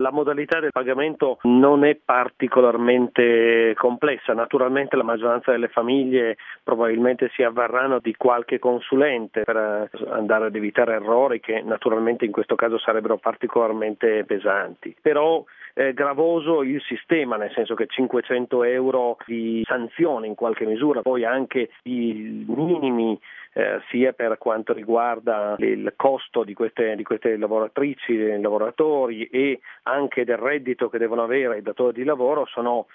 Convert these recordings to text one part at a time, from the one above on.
La modalità del pagamento non è particolarmente complessa, naturalmente la maggioranza delle famiglie probabilmente si avvarranno di qualche consulente per andare ad evitare errori che naturalmente in questo caso sarebbero particolarmente pesanti, però è gravoso il sistema, nel senso che 500 euro di sanzione in qualche misura, poi anche i minimi sia per quanto riguarda il costo di queste lavoratrici e lavoratori e anche del reddito che devono avere i datori di lavoro sono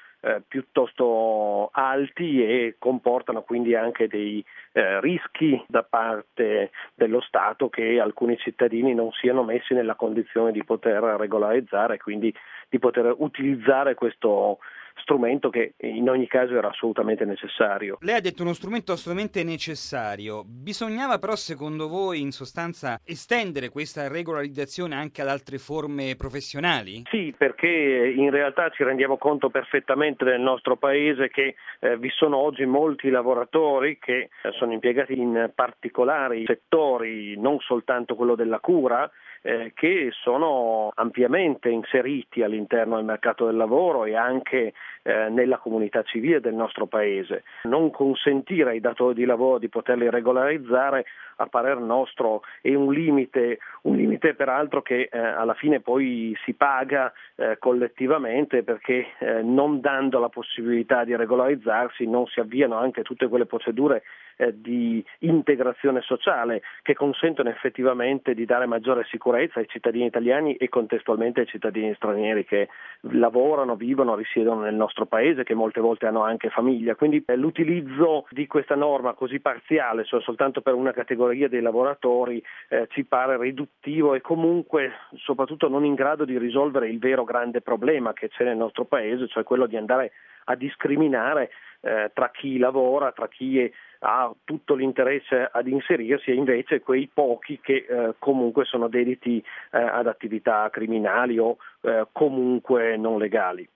piuttosto alti e comportano quindi anche dei rischi da parte dello Stato che alcuni cittadini non siano messi nella condizione di poter regolarizzare, quindi di poter utilizzare questo strumento che in ogni caso era assolutamente necessario. Lei ha detto uno strumento assolutamente necessario. Bisognava però, secondo voi, in sostanza, estendere questa regolarizzazione anche ad altre forme professionali? Sì, perché in realtà ci rendiamo conto perfettamente nel nostro paese che vi sono oggi molti lavoratori che sono impiegati in particolari settori, non soltanto quello della cura, che sono ampiamente inseriti all'interno del mercato del lavoro e anche nella comunità civile del nostro paese. Non consentire ai datori di lavoro di poterli regolarizzare a parer nostro è un limite peraltro che alla fine poi si paga collettivamente, perché non dando la possibilità di regolarizzarsi non si avviano anche tutte quelle procedure di integrazione sociale che consentono effettivamente di dare maggiore sicurezza ai cittadini italiani e contestualmente ai cittadini stranieri che lavorano, vivono, risiedono nel nostro paese, che molte volte hanno anche famiglia. Quindi l'utilizzo di questa norma così parziale, cioè soltanto per una categoria dei lavoratori, ci pare riduttivo e comunque soprattutto non in grado di risolvere il vero grande problema che c'è nel nostro paese, cioè quello di andare a discriminare tra chi lavora, tra chi ha tutto l'interesse ad inserirsi e invece quei pochi che comunque sono dediti ad attività criminali o comunque non legali.